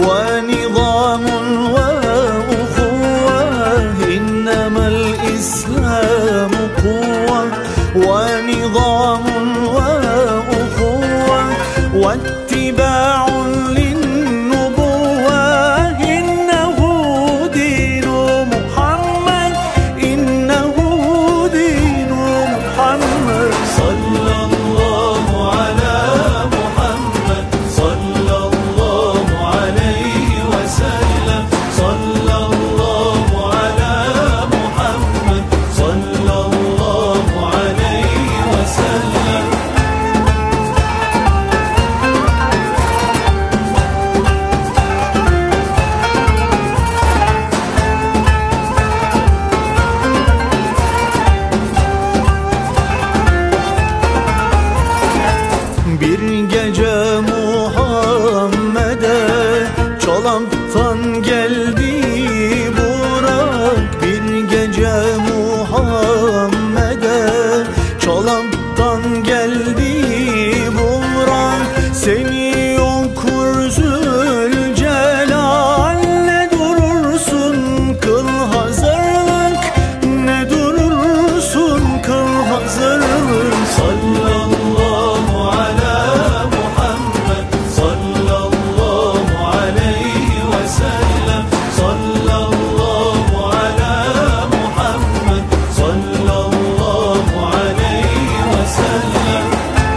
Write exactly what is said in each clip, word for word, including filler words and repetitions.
ونظام وأخوة، إنما الإسلام قوة ونظام وأخوة واتباع للنبوة، إنه دين محمد، إنه دين محمد. صلى الله على محمد، صلى الله عليه وسلم، صلى الله على محمد، صلى الله عليه وسلم. Bir gece Muhammed'e Çolak'tan geldi Burak, bir gece Muhammed'e Çolak'tan geldi Burak, seni okur Zülcelal, ne durursun kıl hazırlık, ne durursun kıl hazırlık. Sallallahu ala Muhammed, sallallahu aleyhi ve sellem, sallallahu ala Muhammed, sallallahu aleyhi ve sellem.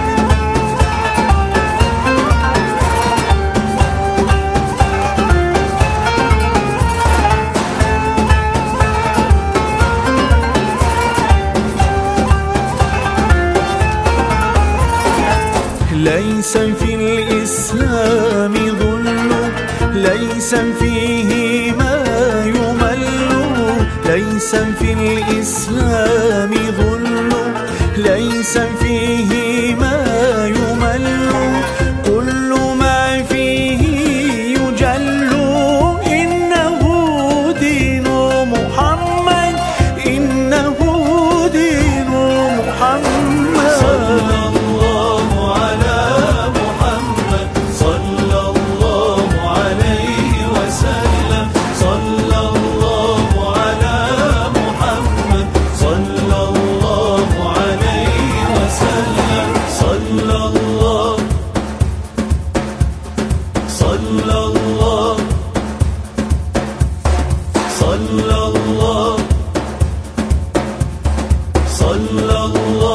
ليس في الإسلام ظل، ليس فيه ما يمل، ليس في الإسلام ظل، ليس فيه ما يمل، كل ما فيه يجل، إنه دين محمد، إنه دين محمد. صلى الله على محمد، صلى الله عليه وسلم، صلى الله على محمد، صلى الله عليه وسلم، صلى الله، صلى الله، صلى الله، صلى الله.